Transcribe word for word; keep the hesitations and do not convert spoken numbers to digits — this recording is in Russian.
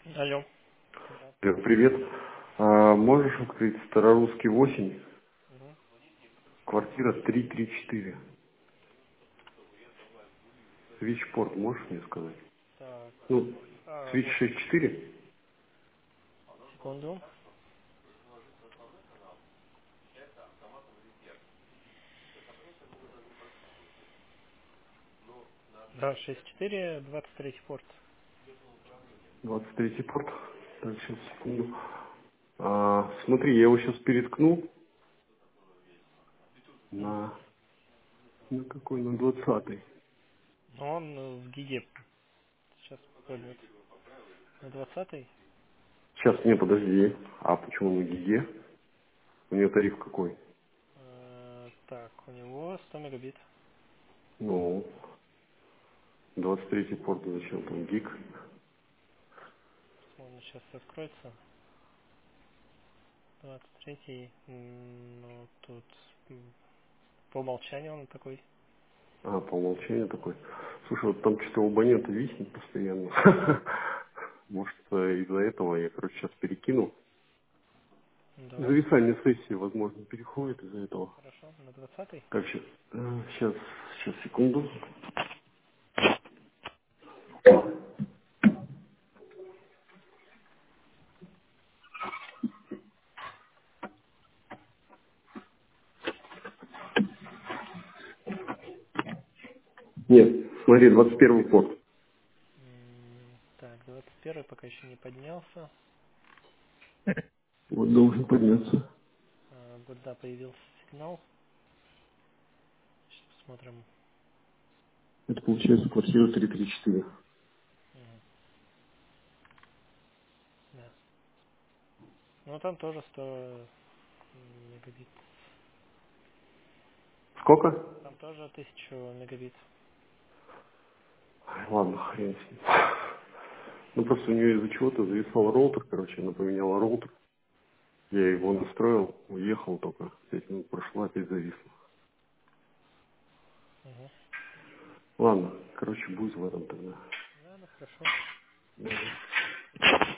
Алло. Да. Привет. привет. А, можешь открыть Старорусский восемь, Мгм. квартира три три четыре. Свичпорт, можешь мне сказать? Так. Ну, А, Свич вот, шесть четыре. секунду. Да, шесть четыре, двадцать третий порт. двадцать третий порт. Так, сейчас, секунду. А, смотри, я его сейчас переткну М. на, на какой? На двадцатый. Но он э, в гиге сейчас пойдет. На двадцатый. Сейчас, не, подожди. А почему на гиге? У нее тариф какой? Э, так, у него сто мегабит. Ну, двадцать третий порт, зачем там гиг? Он сейчас откроется. двадцать третий. м, Ну, тут м, по умолчанию он такой. А, по умолчанию такой. Слушай, вот там что-то у абонента виснет постоянно. Может, э, из-за этого я, короче, сейчас перекину. Ну, давай. Зависание сессии, возможно, переходит из-за этого. Хорошо. На двадцатый. Так, сейчас, сейчас, сейчас, секунду. Нет, смотри, двадцать первый порт. М, Так, двадцать первый пока еще не поднялся. Вот должен подняться. А, Вот, да, появился сигнал. Сейчас посмотрим. Это получается квартира три три четыре. Мгм. Да. Ну, там тоже сто мегабит. Сколько? Там тоже тысячу мегабит. Ай, ладно, хрен с ним. Ну, просто у нее из-за чего-то зависал роутер, короче, она поменяла роутер. Я его настроил, уехал только. Пять минут прошло, опять зависло. Угу. Ладно, короче, будь в этом тогда. Да, ну хорошо. Давай.